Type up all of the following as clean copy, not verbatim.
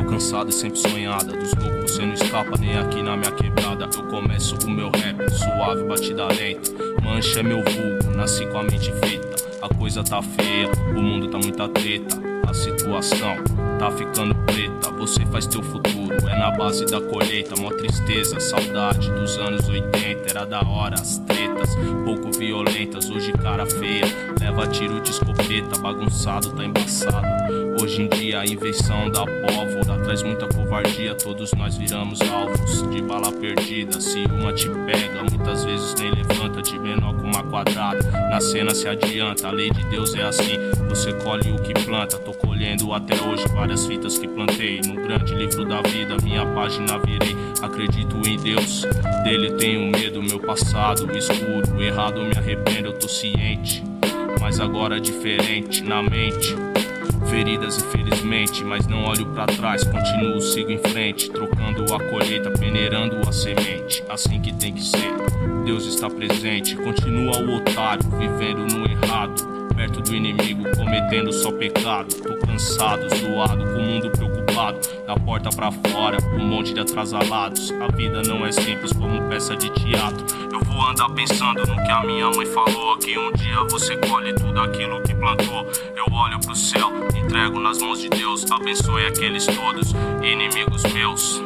alcançada e sempre sonhada. Dos loucos você não escapa, nem aqui na minha quebrada. Eu começo o meu rap, suave, batida lenta. Mancha é meu vulgo, nasci com a mente feita. A coisa tá feia, o mundo tá muita treta. A situação tá ficando preta. Você faz teu futuro, é na base da colheita. Mó tristeza, saudade dos anos 80. Era da hora as tretas, pouco violentas. Hoje cara feia, leva tiro de escopeta. Bagunçado, tá embaçado. Hoje em dia a invenção da pólvora traz muita covardia. Todos nós viramos alvos de bala perdida. Se uma te pega, muitas vezes nem levanta. De menor com uma quadrada, na cena se adianta. A lei de Deus é assim, você colhe o que planta. Tô colhendo até hoje várias fitas que plantei. No grande livro da vida, minha página virei. Acredito em Deus, dele tenho medo. Meu passado escuro, errado me arrependo. Eu tô ciente, mas agora é diferente na mente. Feridas infelizmente, mas não olho pra trás. Continuo, sigo em frente, trocando a colheita, peneirando a semente. Assim que tem que ser, Deus está presente. Continua o otário, vivendo no errado, perto do inimigo, cometendo só pecado. Tô cansado, zoado, com o mundo preocupado. Da porta pra fora, um monte de atrasalados. A vida não é simples como peça de teatro. Eu vou andar pensando no que a minha mãe falou, que um dia você colhe tudo aquilo que plantou. Eu olho pro céu, entrego nas mãos de Deus. Abençoe aqueles todos, inimigos meus.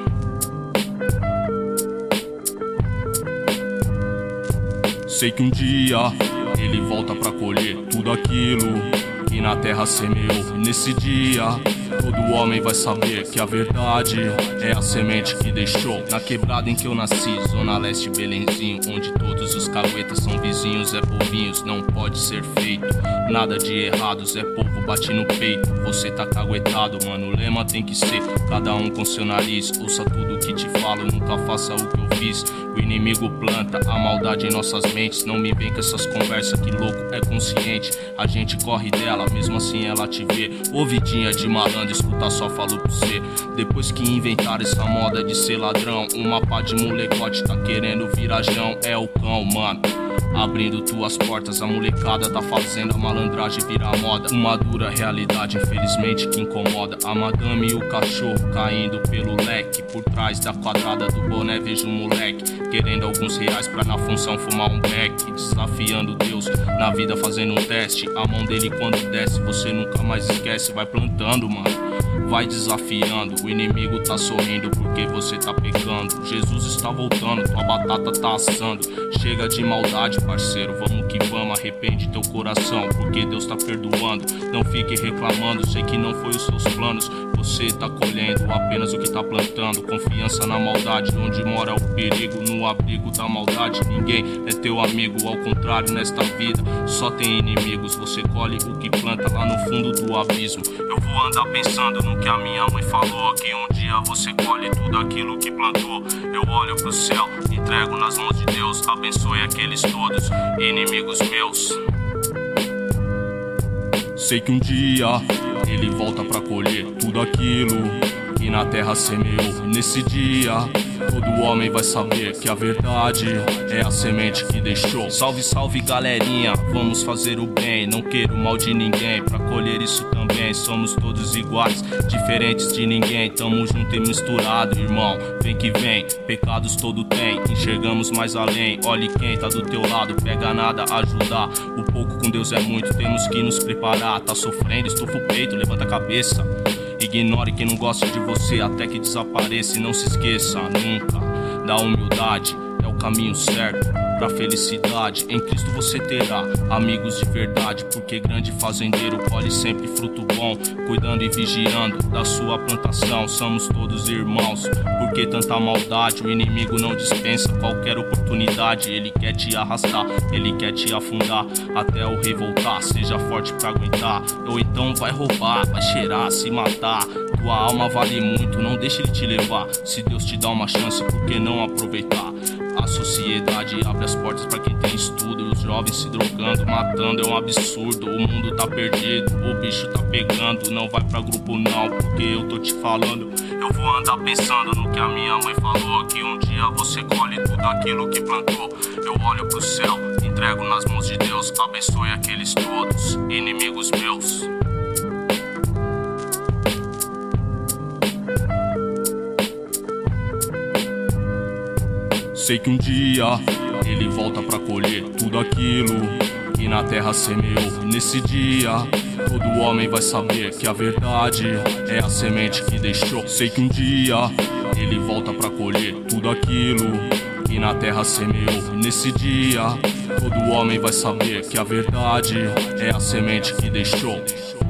Sei que um dia ele volta pra colher tudo aquilo que na terra semeou. Nesse dia todo homem vai saber que a verdade é a semente que deixou. Na quebrada em que eu nasci, Zona Leste, Belenzinho, onde todos os caguetas são vizinhos, é povinhos, não pode ser feito nada de errado, Zé Povo bate no peito. Você tá caguetado, mano, o lema tem que ser cada um com seu nariz. Ouça tudo que te falo, nunca faça o que eu fiz. O inimigo planta a maldade em nossas mentes. Não me vem com essas conversas, que louco é consciente. A gente corre dela, mesmo assim ela te vê. Ouvidinha de malandro, escuta só falo pra você. Depois que inventaram essa moda de ser ladrão, uma pá de molecote tá querendo virajão. É o cão, mano, abrindo tuas portas. A molecada tá fazendo a malandragem virar moda. Uma dura realidade, infelizmente, que incomoda. A madame e o cachorro caindo pelo leque. Por trás da quadrada do boné vejo um moleque querendo alguns reais pra na função fumar um beck. Desafiando Deus na vida, fazendo um teste. A mão dele quando desce, você nunca mais esquece. Vai plantando, mano, vai desafiando. O inimigo tá sorrindo porque você tá pecando. Jesus está voltando, tua batata tá assando. Chega de maldade, parceiro, vamos que vamos. Arrepende teu coração, porque Deus tá perdoando. Não fique reclamando, sei que não foi os seus planos. Você tá colhendo apenas o que tá plantando. Confiança na maldade, onde mora o perigo. No abrigo da maldade, ninguém é teu amigo. Ao contrário, nesta vida só tem inimigos. Você colhe o que planta lá no fundo do abismo. Eu vou andar pensando no que a minha mãe falou, que um dia você colhe tudo aquilo que plantou. Eu olho pro céu, entrego nas mãos de Deus. Abençoe aqueles todos, inimigos meus. Sei que um dia ele volta pra colher tudo aquilo que na terra semeou. Nesse dia todo homem vai saber que a verdade é a semente que deixou. Salve, salve galerinha, vamos fazer o bem. Não quero mal de ninguém, pra colher isso também. Somos todos iguais, diferentes de ninguém. Tamo junto e misturado, irmão, vem que vem. Pecados todo tem, enxergamos mais além. Olhe quem tá do teu lado, pega nada, ajudar. O pouco com Deus é muito, temos que nos preparar. Tá sofrendo, estufa o peito, levanta a cabeça. Ignore quem não gosta de você até que desapareça. E não se esqueça nunca da humildade, é o caminho certo pra felicidade. Em Cristo você terá amigos de verdade, porque grande fazendeiro colhe sempre fruto bom, cuidando e vigiando da sua plantação. Somos todos irmãos, porque tanta maldade. O inimigo não dispensa qualquer oportunidade. Ele quer te arrastar, ele quer te afundar até o revoltar. Seja forte pra aguentar, ou então vai roubar, vai cheirar, se matar. Tua alma vale muito, não deixe ele te levar. Se Deus te dá uma chance, por que não aproveitar? A sociedade abre as portas pra quem tem estudo. E os jovens se drogando, matando, é um absurdo. O mundo tá perdido, o bicho tá pegando. Não vai pra grupo não, porque eu tô te falando. Eu vou andar pensando no que a minha mãe falou, que um dia você colhe tudo aquilo que plantou. Eu olho pro céu, entrego nas mãos de Deus. Abençoe aqueles todos, inimigos meus. Sei que um dia ele volta pra colher tudo aquilo que na terra semeou. Nesse dia todo homem vai saber que a verdade é a semente que deixou. Sei que um dia ele volta pra colher tudo aquilo que na terra semeou. Nesse dia todo homem vai saber que a verdade é a semente que deixou.